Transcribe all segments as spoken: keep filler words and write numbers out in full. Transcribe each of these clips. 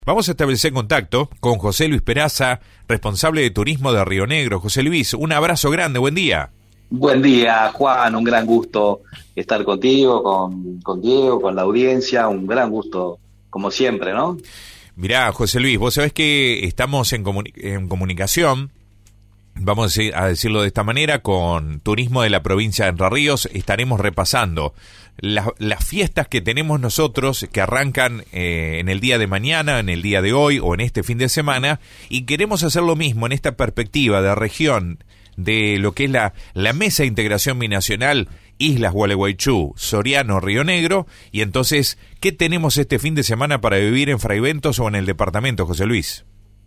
Vamos a establecer contacto con José Luis Peraza, responsable de turismo de Río Negro. José Luis, un abrazo grande, buen día. Buen día, Juan, un gran gusto estar contigo, con, con Diego, con la audiencia, un gran gusto, como siempre, ¿no? Mirá, José Luis, vos sabés que estamos en, comuni- en comunicación, vamos a, decir, a decirlo de esta manera, con Turismo de la provincia de Entre Ríos. Estaremos repasando la, las fiestas que tenemos nosotros, que arrancan eh, en el día de mañana, en el día de hoy o en este fin de semana, y queremos hacer lo mismo en esta perspectiva de región, de lo que es la, la Mesa de Integración Binacional, Islas Gualeguaychú, Soriano, Río Negro. Y entonces, ¿qué tenemos este fin de semana para vivir en Fraiventos o en el departamento, José Luis?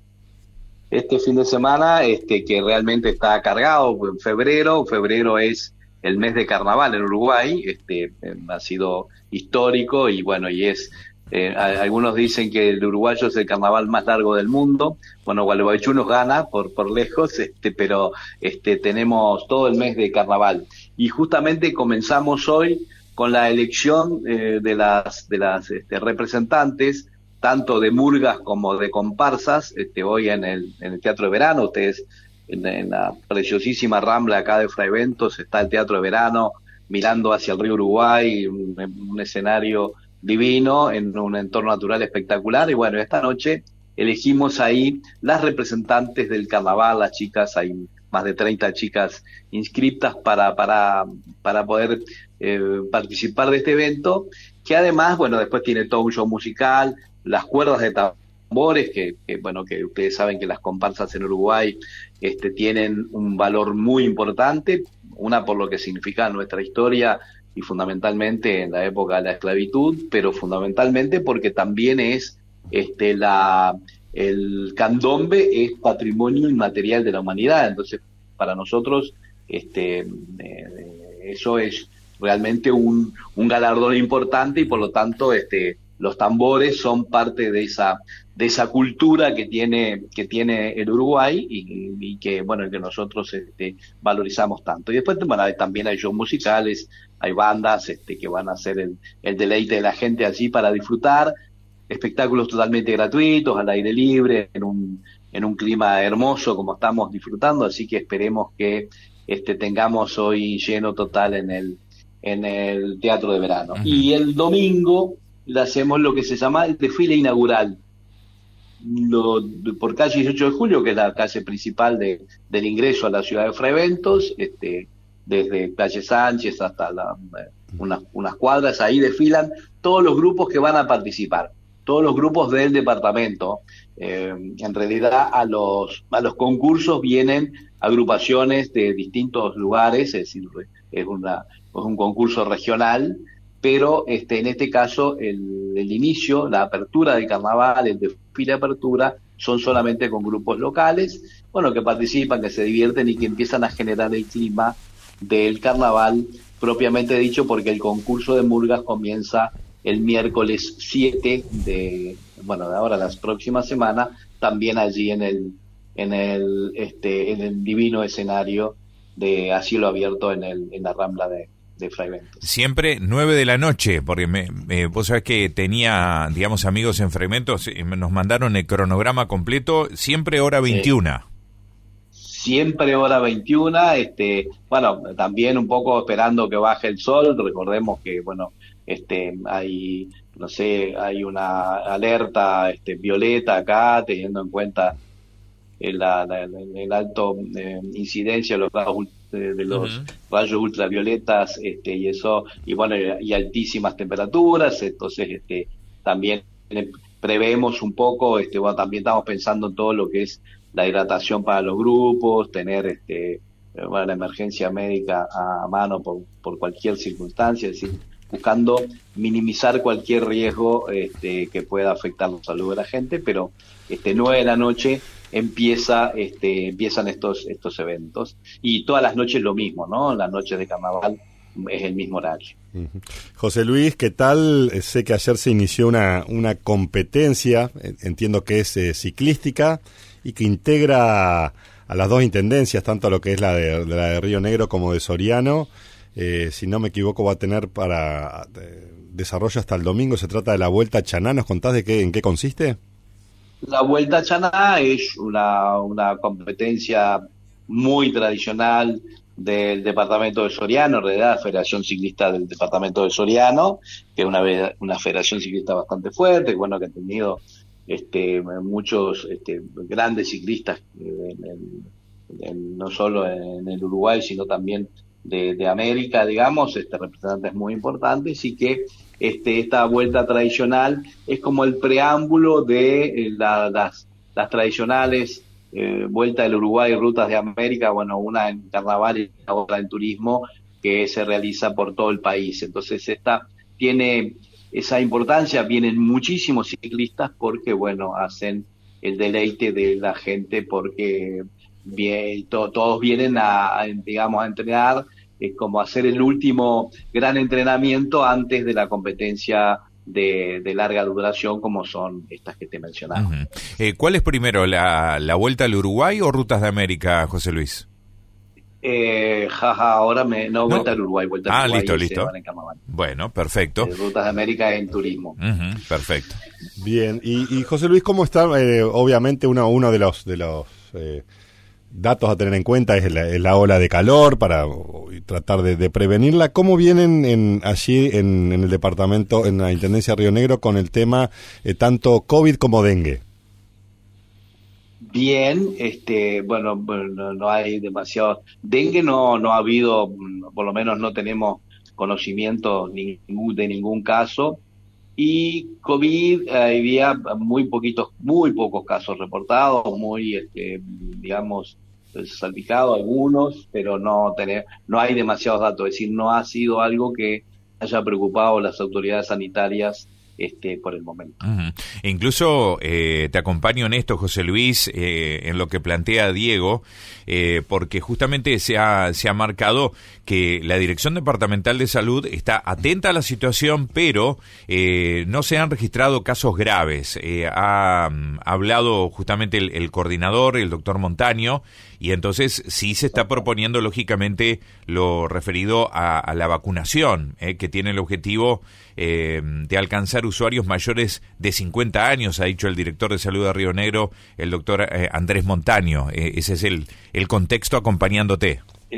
Este fin de semana, este que realmente está cargado, en febrero, febrero es el mes de carnaval en Uruguay, este ha sido histórico y bueno, y es, eh, algunos dicen que el uruguayo es el carnaval más largo del mundo. Bueno, Gualeguaychú nos gana por por lejos, este pero este tenemos todo el mes de carnaval. Y justamente comenzamos hoy con la elección eh, de las de las este, representantes, tanto de murgas como de comparsas, este, hoy en el, en el Teatro de Verano. Ustedes, en, en la preciosísima Rambla acá de Fraiventos, está el Teatro de Verano, mirando hacia el río Uruguay, un, un escenario divino, en un entorno natural espectacular. Y bueno, esta noche elegimos ahí las representantes del carnaval, las chicas, hay más de treinta chicas inscriptas para, para, para poder eh, participar de este evento, que además, bueno, después tiene todo un show musical, las cuerdas de tambores, que, que bueno, que ustedes saben que las comparsas en Uruguay este, tienen un valor muy importante, una por lo que significa nuestra historia y fundamentalmente en la época de la esclavitud, pero fundamentalmente porque también es este la el candombe es patrimonio inmaterial de la humanidad. Entonces para nosotros este eh, eso es realmente un, un galardón importante y por lo tanto este los tambores son parte de esa de esa cultura que tiene que tiene el Uruguay y, y que bueno que nosotros este, valorizamos tanto. Y después bueno, también hay shows musicales, hay bandas este, que van a hacer el, el deleite de la gente allí para disfrutar, espectáculos totalmente gratuitos, al aire libre, en un en un clima hermoso como estamos disfrutando, así que esperemos que este tengamos hoy lleno total en el en el Teatro de Verano. Uh-huh. Y el domingo le hacemos lo que se llama el desfile inaugural, lo, por calle dieciocho de julio, que es la calle principal de, del ingreso a la ciudad de Fraiventos, este, desde calle Sánchez hasta la, unas, unas cuadras, ahí desfilan todos los grupos que van a participar, todos los grupos del departamento. Eh, en realidad a los, a los concursos vienen agrupaciones de distintos lugares, es decir, es, una, es un concurso regional, pero este, en este caso el, el inicio, la apertura del carnaval, el desfile de apertura, son solamente con grupos locales, bueno, que participan, que se divierten y que empiezan a generar el clima del carnaval propiamente dicho, porque el concurso de murgas comienza el miércoles siete de, bueno, de ahora, la próxima semana, también allí en el, en el, este, en el divino escenario de a cielo abierto en el, en la Rambla de de Fraiventos. Siempre nueve de la noche, porque me, me, vos sabés que tenía, digamos, amigos en Fraiventos, nos mandaron el cronograma completo, siempre hora veintiuna. Sí. Siempre hora veintiuna, este, bueno, también un poco esperando que baje el sol. Recordemos que, bueno, este, hay, no sé, hay una alerta este, violeta acá, teniendo en cuenta el, la, la, el alto eh, incidencia de los rayos, de los uh-huh. rayos ultravioletas, este, y eso, y bueno, y altísimas temperaturas. Entonces, este, también prevemos un poco, este, bueno, también estamos pensando en todo lo que es la hidratación para los grupos, tener, este, bueno, la emergencia médica a mano por, por cualquier circunstancia, es decir, buscando minimizar cualquier riesgo este, que pueda afectar la salud de la gente, pero este nueve de la noche empieza este empiezan estos estos eventos y todas las noches lo mismo, ¿no? Las noches de carnaval es el mismo horario. Uh-huh. José Luis, ¿qué tal? Sé que ayer se inició una una competencia, entiendo que es eh, ciclística y que integra a las dos intendencias, tanto lo que es la de, de la de Río Negro como de Soriano. Eh, si no me equivoco, va a tener para eh, desarrollo hasta el domingo. Se trata de la Vuelta a Chaná. ¿Nos contás de qué, en qué consiste? La Vuelta a Chaná es una, una competencia muy tradicional del departamento de Soriano, en realidad la Federación Ciclista del departamento de Soriano, que es una, una federación ciclista bastante fuerte, bueno, que ha tenido este, muchos este, grandes ciclistas, en, en, en, no solo en el Uruguay, sino también de, de América, digamos, este, representantes muy importantes, y que este, esta vuelta tradicional es como el preámbulo de la, las, las tradicionales Eh, Vuelta del Uruguay y Rutas de América, bueno, una en carnaval y la otra en turismo, que se realiza por todo el país. Entonces esta tiene esa importancia, vienen muchísimos ciclistas porque, bueno, hacen el deleite de la gente, porque bien, to, todos vienen a, a, digamos, a entrenar, es como hacer el último gran entrenamiento antes de la competencia De, de larga duración, como son estas que te mencionaba. Uh-huh. eh, ¿Cuál es primero, la, la Vuelta al Uruguay o Rutas de América, José Luis? Eh, jaja, ahora me... No, Vuelta no. al Uruguay, Vuelta ah, al Uruguay. Ah, listo, listo. Bueno, perfecto. Eh, Rutas de América en turismo. Uh-huh, perfecto. Bien, y, y José Luis, ¿cómo está? Eh, obviamente uno, uno de los... De los eh... datos a tener en cuenta es la, es la ola de calor para o, tratar de, de prevenirla. ¿Cómo vienen en, allí en, en el departamento, en la Intendencia de Río Negro, con el tema eh, tanto COVID como dengue? Bien, este, bueno, no, no hay demasiado. Dengue no, no ha habido, por lo menos no tenemos conocimiento ningún, de ningún caso. Y COVID, eh, había muy poquitos, muy pocos casos reportados, muy, este, digamos, salpicados algunos, pero no tener, no hay demasiados datos. Es decir, no ha sido algo que haya preocupado a las autoridades sanitarias este, por el momento. Uh-huh. E incluso eh, te acompaño en esto, José Luis, eh, en lo que plantea Diego, eh, porque justamente se ha, se ha marcado que la Dirección Departamental de Salud está atenta a la situación, pero eh, no se han registrado casos graves. Eh, ha, ha hablado justamente el, el coordinador, el doctor Montaño, y entonces sí se está proponiendo, lógicamente, lo referido a, a la vacunación, eh, que tiene el objetivo eh, de alcanzar usuarios mayores de cincuenta años, ha dicho el director de salud de Río Negro, el doctor eh, Andrés Montaño. Eh, ese es el, el contexto acompañándote.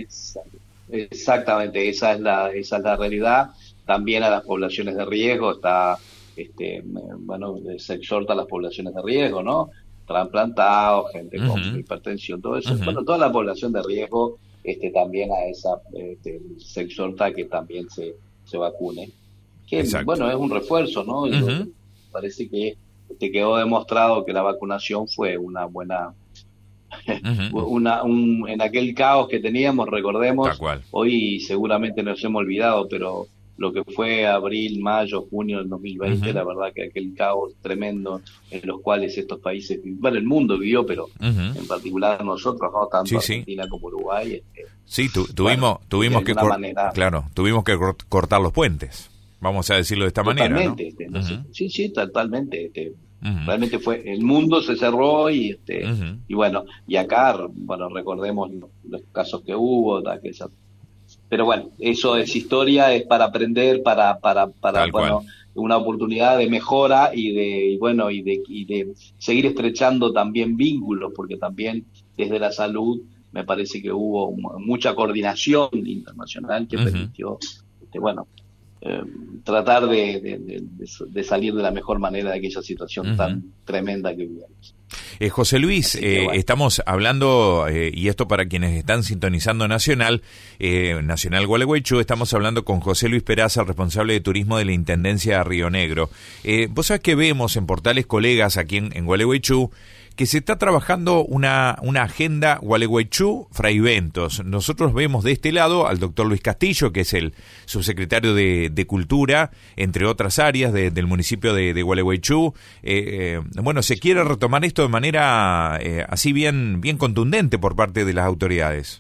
Exactamente, esa es la esa es la realidad. También a las poblaciones de riesgo está, este, bueno, se exhorta a las poblaciones de riesgo, ¿no? Trasplantados, gente con uh-huh. hipertensión, todo eso. Uh-huh. Bueno, toda la población de riesgo, este, también a esa, este, se exhorta a que también se, se vacune. Que, Exacto. bueno, es un refuerzo, ¿no? Uh-huh. Parece que te quedó demostrado que la vacunación fue una buena... Uh-huh. una un, en aquel caos que teníamos, recordemos, hoy seguramente nos hemos olvidado, pero lo que fue abril, mayo, junio del dos mil veinte, uh-huh. la verdad que aquel caos tremendo en los cuales estos países, bueno, el mundo vivió, pero uh-huh. en particular nosotros, no tanto sí, Argentina sí. como Uruguay. Este, sí, tu, tuvimos, bueno, tuvimos que cor- manera, claro, tuvimos que cortar los puentes, vamos a decirlo de esta manera, ¿no? Este, entonces, uh-huh. Sí, sí, totalmente. Este, uh-huh. Realmente fue, el mundo se cerró y este uh-huh. y bueno, y acá, bueno, recordemos los, los casos que hubo, aquella. Pero bueno, eso es historia, es para aprender, para, para, para, Tal bueno, cual. Una oportunidad de mejora y de, y bueno, y de, y de seguir estrechando también vínculos, porque también desde la salud me parece que hubo mucha coordinación internacional que uh-huh. permitió, este, bueno, eh, tratar de, de, de, de salir de la mejor manera de aquella situación uh-huh. tan tremenda que vivimos. Eh, José Luis, eh, bueno. estamos hablando, eh, y esto para quienes están sintonizando Nacional, eh, Nacional Gualeguaychú, estamos hablando con José Luis Peraza, responsable de turismo de la Intendencia de Río Negro. Eh, vos sabés que vemos en portales colegas aquí en, en Gualeguaychú que se está trabajando una, una agenda Gualeguaychú Fraiventos. Nosotros vemos de este lado al doctor Luis Castillo, que es el subsecretario de, de Cultura, entre otras áreas de, del municipio de, de Gualeguaychú. Eh, eh, bueno, se quiere retomar esto de manera eh, así bien, bien contundente por parte de las autoridades.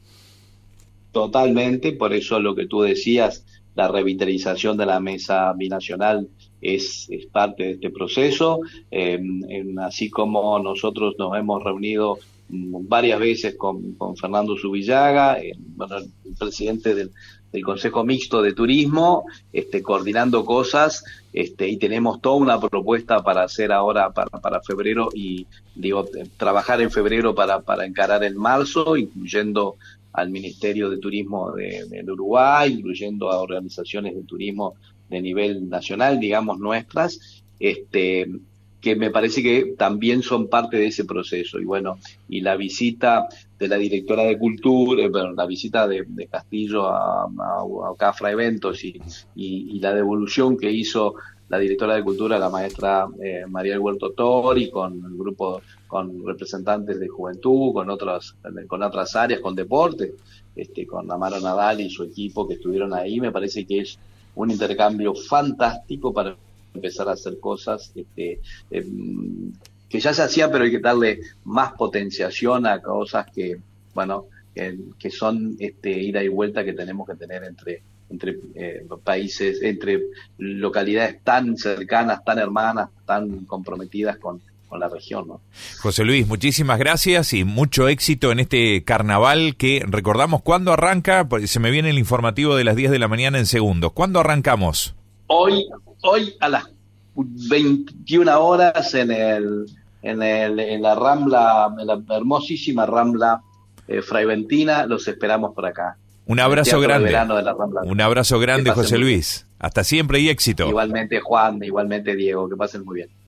Totalmente, por eso lo que tú decías, la revitalización de la mesa binacional es, es parte de este proceso, eh, en, así como nosotros nos hemos reunido varias veces con, con Fernando Zubillaga, eh, bueno, el presidente del, del Consejo Mixto de Turismo, este, coordinando cosas, este, y tenemos toda una propuesta para hacer ahora para, para febrero y digo trabajar en febrero para, para encarar en marzo, incluyendo al Ministerio de Turismo de, de Uruguay, incluyendo a organizaciones de turismo de nivel nacional, digamos nuestras, este, que me parece que también son parte de ese proceso. Y bueno, y la visita de la directora de Cultura, eh, bueno, la visita de, de Castillo a, a, a Cafra Eventos y, y, y la devolución que hizo la directora de Cultura, la maestra eh, María Huerto Tori, con el grupo, con representantes de juventud, con otras, con otras áreas, con deporte, este, con Amaro Nadal y su equipo que estuvieron ahí, me parece que es un intercambio fantástico para empezar a hacer cosas este, eh, que ya se hacía, pero hay que darle más potenciación a cosas que, bueno, que, que son este, ida y vuelta que tenemos que tener entre entre eh, países, entre localidades tan cercanas, tan hermanas, tan comprometidas con, con la región, ¿no? José Luis, muchísimas gracias y mucho éxito en este carnaval que recordamos cuándo arranca, porque se me viene el informativo de las diez de la mañana en segundos. ¿Cuándo arrancamos? Hoy, hoy a las veintiuna horas en el, en el, en la Rambla, en la hermosísima Rambla eh, Fraiventina, los esperamos por acá. Un abrazo grande. Un abrazo grande, José Luis. Hasta siempre y éxito. Igualmente, Juan, igualmente, Diego. Que pasen muy bien.